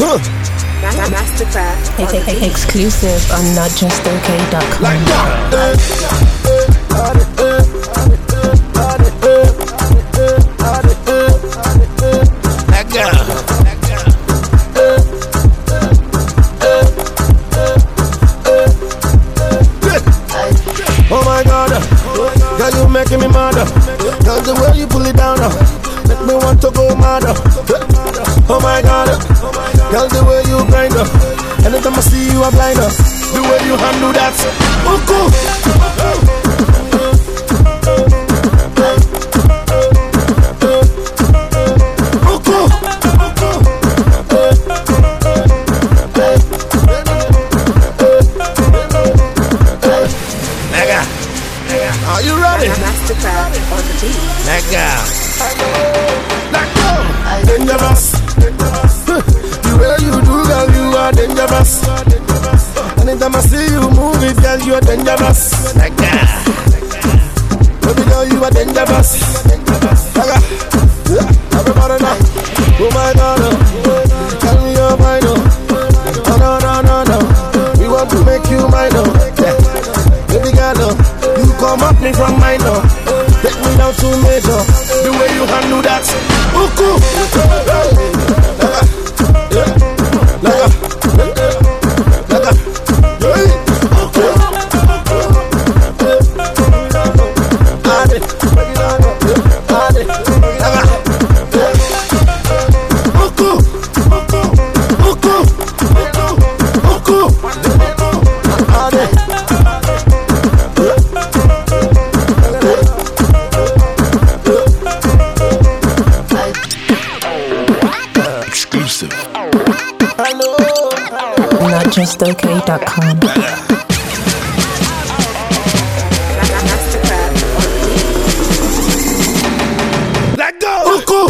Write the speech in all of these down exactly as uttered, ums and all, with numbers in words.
Huh. Mastercraft. Hey, hey, hey, exclusive on not just okay dot com. Like that. That girl. Oh my God, girl, you making me mad. Girl, the way you pull it down, make me want to go mad. Oh my God, girl, the way you grind up. Anytime I see you, I'm blind up. The way you handle that, oh cool. Are you ready? Mastercraft on the beat. Let go. Let go. Dangerous. The way you do, girl, you are dangerous. Anytime I see you move it, girl, you are dangerous. Let go. Baby girl, you are dangerous. Let go. Everybody now. Oh my God. Tell me your mind. Oh no, no, no, no. We want to make you mine. Baby girl, you come up me from minor, take me down to major. The way you handle that, ooh cool. not just okay dot com. Let go! Cool.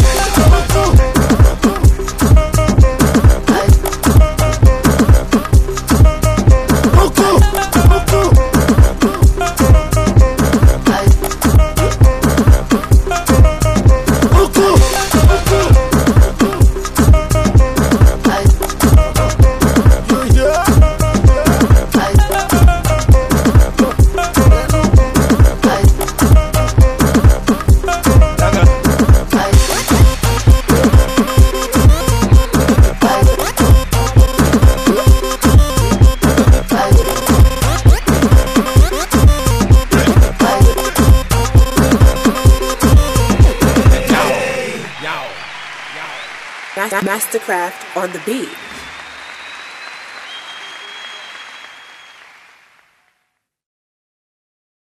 Mastercraft on the beat.